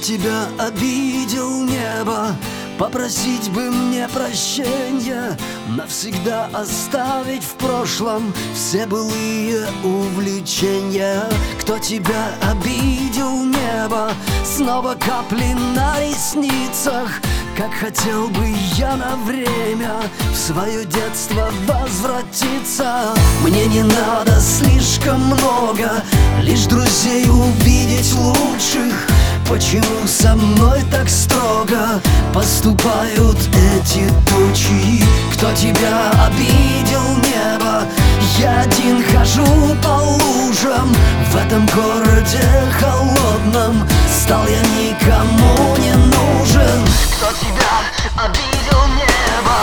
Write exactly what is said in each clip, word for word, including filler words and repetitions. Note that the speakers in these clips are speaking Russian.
тебя обидел, небо? Попросить бы мне прощения, навсегда оставить в прошлом все былые увлечения. Кто тебя обидел, небо? Снова капли на ресницах. Как хотел бы я на время в свое детство возвратиться. Мне не надо слишком много, лишь друзей увидеть лучших. Почему со мной так строго поступают эти тучи? Кто тебя обидел, небо? Я один хожу по лужам. В этом городе холодном стал я никому не нужен. Кто тебя обидел, небо?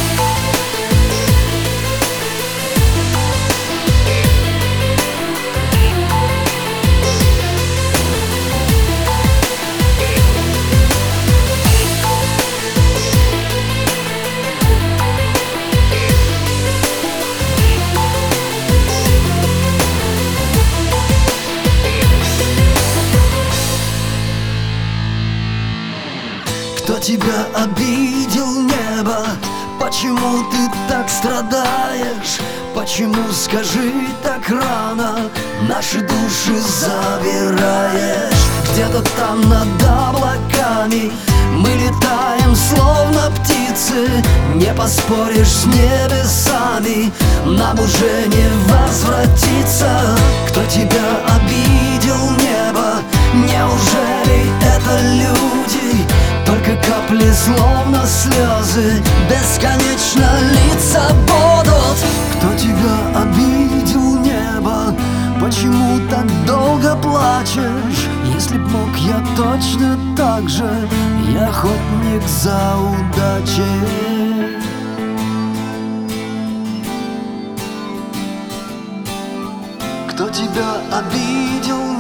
Кто тебя обидел, небо? Почему ты так страдаешь? Почему, скажи, так рано наши души забираешь? Где-то там над облаками мы летаем, словно птицы. Не поспоришь с небесами, нам уже не возвратиться. Кто тебя обидел, небо? Неужели это люди? Только капли, словно слезы, бесконечно литься будут. Кто тебя обидел, небо? Почему так долго плачешь? Если б мог я точно так же, я охотник за удачей. Кто тебя обидел,